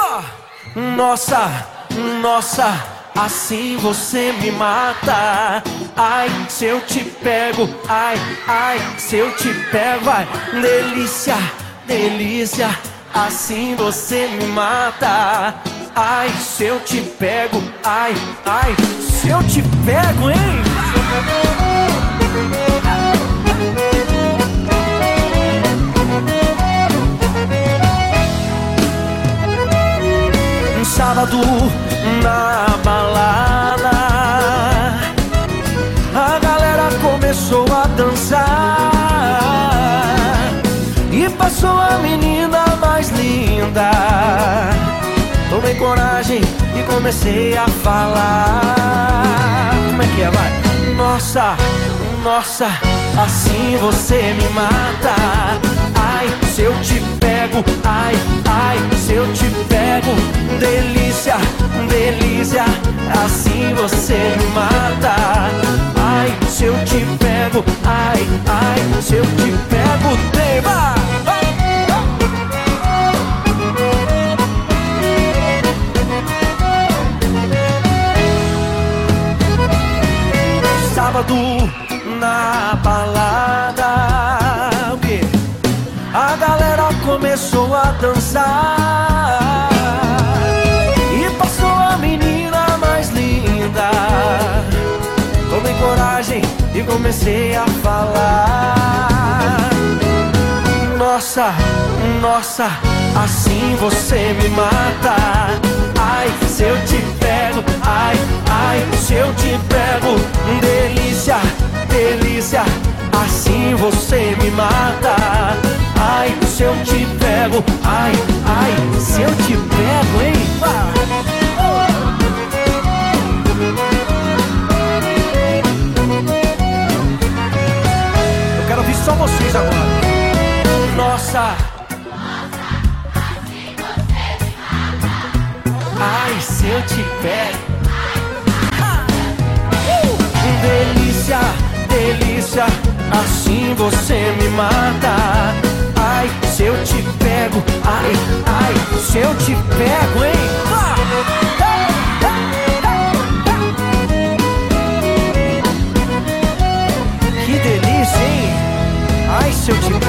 Nossa, nossa, assim você me mata. Ai, se eu te pego, ai, ai, se eu te pego, ai, delícia, delícia, assim você me mata. Ai, se eu te pego, ai, ai, se eu te pego, hein? Um sábado na balada, a galera começou a dançar e passou a menina mais linda. Tomei coragem e comecei a falar. Como é que é, vai? Nossa, nossa, assim você me mata. Ai, se eu te pego, ai, ai, se eu te pego, delícia, delícia, assim você me mata. Ai, se eu te pego, ai, ai, se eu te pego, tema. Sábado na balada, o quê? A galera começou a dançar e passou a menina mais linda. Tomei coragem e comecei a falar. Nossa, nossa, assim você me mata. Ai, se eu te pego, ai, ai, se eu te pego, delícia, delícia, assim você me mata. Ai, se eu te pego, ai, ai, se eu te pego, hein? Eu quero ouvir só vocês agora. Nossa, ai, se eu te pego, delícia, delícia, assim você me mata. Ai, se eu te pego, ai, ai, se eu te pego, hein? Que delícia, hein? Ai, se eu te